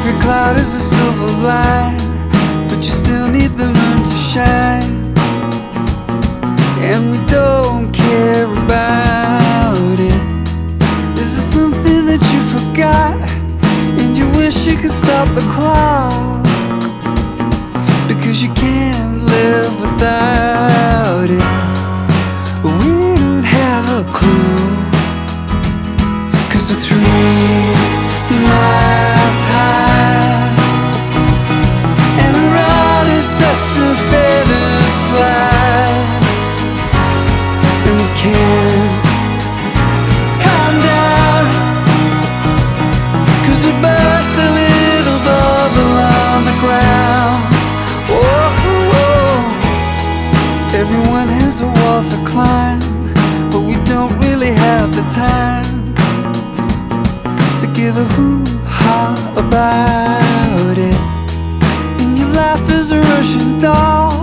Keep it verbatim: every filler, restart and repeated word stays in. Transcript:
Every cloud is a silver line, but you still need the moon to shine. And we don't care about it. Is there something that you forgot, and you wish you could stop the clock? Because you can't live without it. We don't have a clue, 'cause we're three miles high, and our rod is dust and feathers fly, and we can't calm down, 'cause we burst a little bubble on the ground. Oh, oh. Everyone has a wall to climb, but we don't really have the time to give a hoo-ha about it. And your life is a Russian doll,